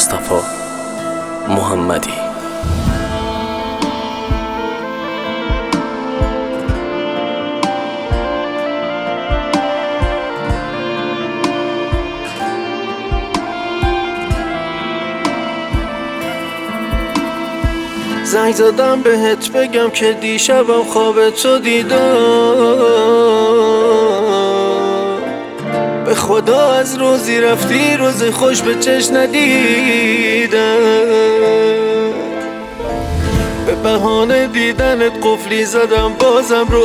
مصطفی محمدی. زنگ زدم بهت بگم که دیشبم خواب تو دیدم، به خدا از روزی رفتی روز خوش به چشم ندیدم. به بهانه دیدنت قفلی زدم بازم رو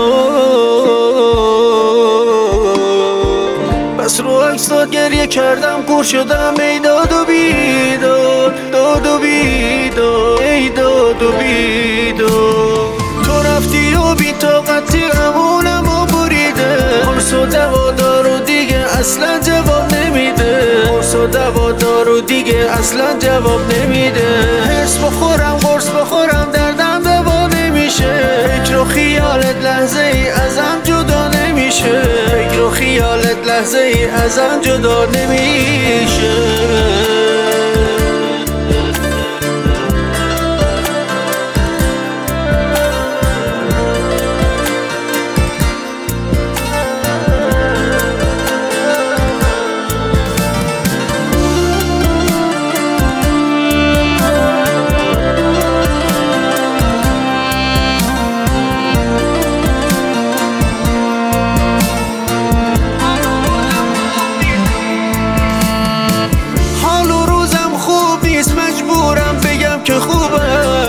بس رو عکسات گریه کردم، کور شدم ای داد و بیداد، داد و بیداد، ای داد و بیداد. تو رفتی و بی طاقتی امونم و بریده، قرص و دوا دارو دیگه اصلا جواب نمیده، قرص و دوا دارو دیگه اصلا جواب نمیده. حرص بخورم قرص بخورم دردم دوا نمیشه، فکر و خیالت لحظه ای ازم جدا نمیشه، فکر و خیالت لحظه ای ازم جدا نمیشه. که خوبه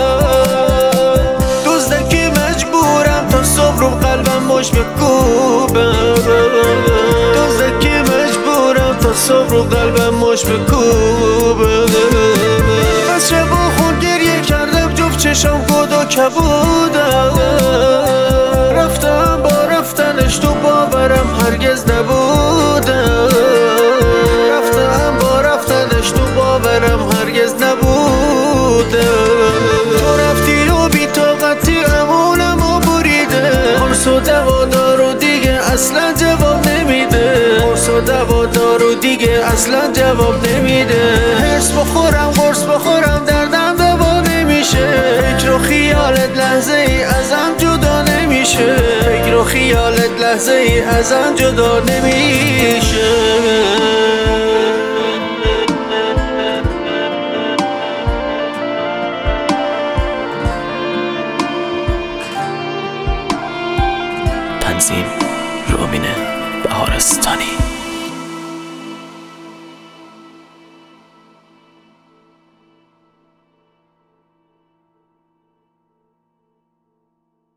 دوست که مجبورم تا صبح رو قلبم مش بکوبه، دوست که مجبورم تا صبح رو قلبم مش بکوبه. از شب و خون گریه کردم جفت چشم گود و کبودم، رفتم با رفتنش تو باورم هرگز نبودم، رفتم با رفتنش تو باورم هرگز نبودم. تو رفتی و بی طاقتی امونم و بریده، قرص و دوا دارو دیگه اصلا جواب نمیده، قرص و دوا دارو دیگه اصلا جواب نمیده. حرص بخورم قرص بخورم دردم دوا نمیشه، فکر و خیالت لحظه ای ازم جدا نمیشه، فکر و خیالت لحظه ای ازم جدا نمیشه. تنظیم رامین بهارستانی.